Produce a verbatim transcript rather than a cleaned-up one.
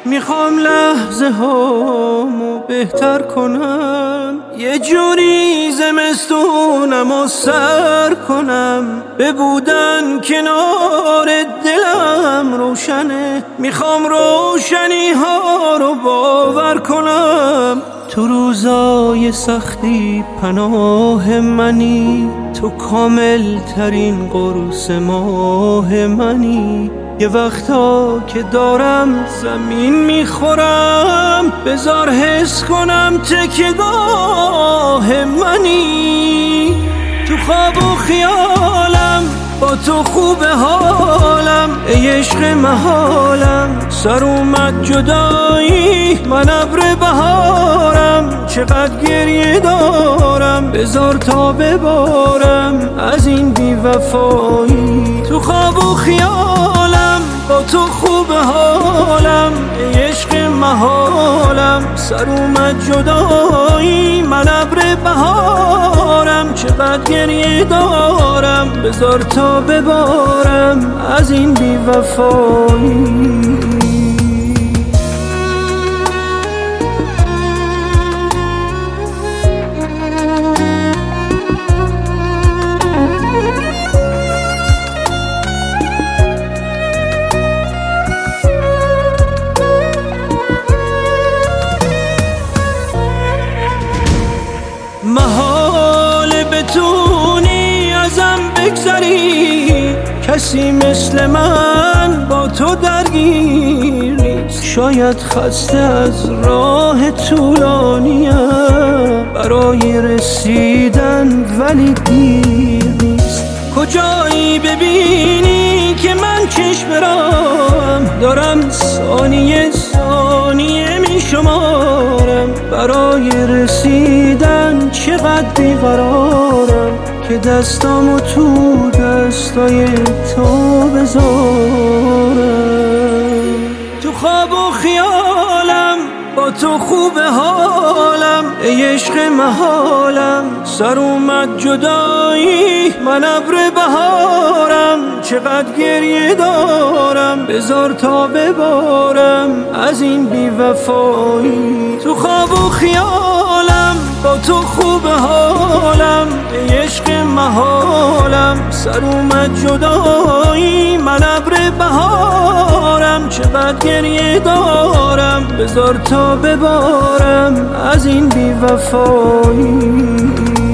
میخوام لحظه هامو بهتر کنم، یه جوری زمستونم و سر کنم، به بودن کنار دلم روشنه، میخوام روشنی ها رو باور کنم. تو روزای سختی پناه منی، تو کامل ترین قرص ماه منی. یه وقتا که دارم زمین میخورم، بذار حس کنم تکیه‌گاه منی. تو خواب و خیالم با تو خوب حالم، ای عشق محالم سر اومد جدایی، من ابر بهارم چقدر گریه دارم، بذار تا ببارم از این بی‌وفایی. تو خواب و خیالم با تو خوب حالم، ای عشق محالم سر اومد جدایی، من ابر بهارم چقدر گریه دارم، بذار تا ببارم از این بی‌وفایی. محال بتونی ازم بگذری، کسی مثل من با تو درگیر نیست. شاید خسته از راه طولانیم برای رسیدن، ولی دیر نیست. کجایی ببینی که من چشم برام دارم، ثانیه ثانیه می شمارم، برای رسیدن چقدر بیقرارم، که دستامو تو دستای تو بذارم. تو خواب و خیالم با تو خوب حالم، ای عشق محالم سر اومد جدایی، من ابر بهارم چقدر گریه دارم، بذار تا ببارم از این بی‌وفایی. تو خواب و خیالم با تو خوب حالم، ای عشق محالم سر اومد جدایی، من ابر بهارم چقدر گریه دارم، بذار تا ببارم از این بی‌وفایی.